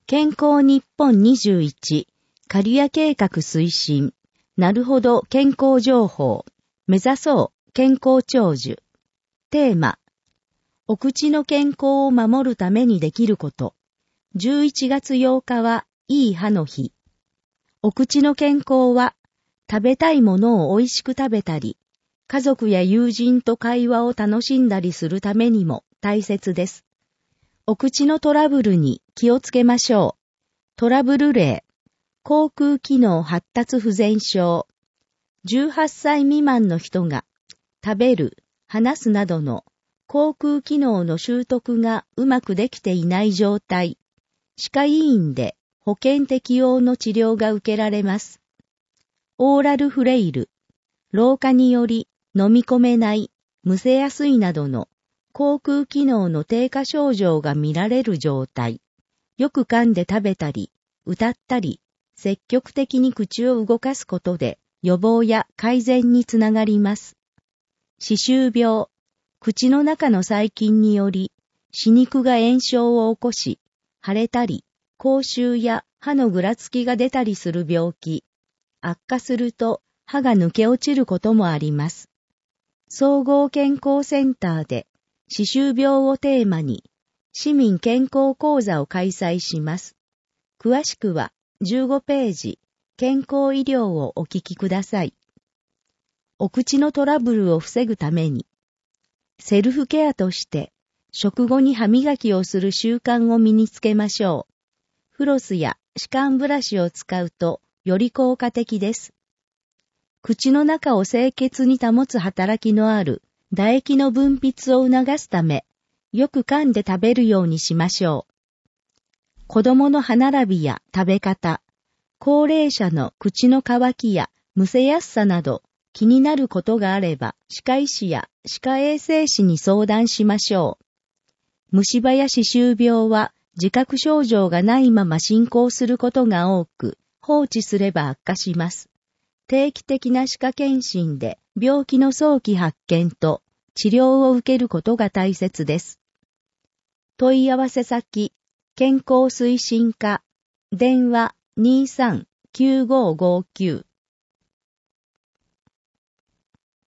健康日本21、カリア計画推進。なるほど健康情報。目指そう健康長寿。テーマ。お口の健康を守るためにできること。11月8日はいい歯の日。お口の健康は、食べたいものを美味しく食べたり、家族や友人と会話を楽しんだりするためにも大切です。お口のトラブルに気をつけましょう。トラブル例。口腔機能発達不全症。18歳未満の人が食べる、話すなどの口腔機能の習得がうまくできていない状態。歯科医院で保険適用の治療が受けられます。オーラルフレイル。老化により飲み込めない、むせやすいなどの口腔機能の低下症状が見られる状態。よく噛んで食べたり、歌ったり、積極的に口を動かすことで予防や改善につながります。歯周病。口の中の細菌により歯肉が炎症を起こし、腫れたり、口臭や歯のぐらつきが出たりする病気。悪化すると歯が抜け落ちることもあります。総合健康センターで歯周病をテーマに市民健康講座を開催します。詳しくは15ページ健康医療をお聞きください。お口のトラブルを防ぐためにセルフケアとして食後に歯磨きをする習慣を身につけましょう。フロスや歯間ブラシを使うとより効果的です。口の中を清潔に保つ働きのある唾液の分泌を促すため、よく噛んで食べるようにしましょう。子供の歯並びや食べ方、高齢者の口の渇きやむせやすさなど気になることがあれば、歯科医師や歯科衛生士に相談しましょう。虫歯や歯周病は自覚症状がないまま進行することが多く、放置すれば悪化します。定期的な歯科検診で病気の早期発見と治療を受けることが大切です。問い合わせ先、健康推進課、電話23-9559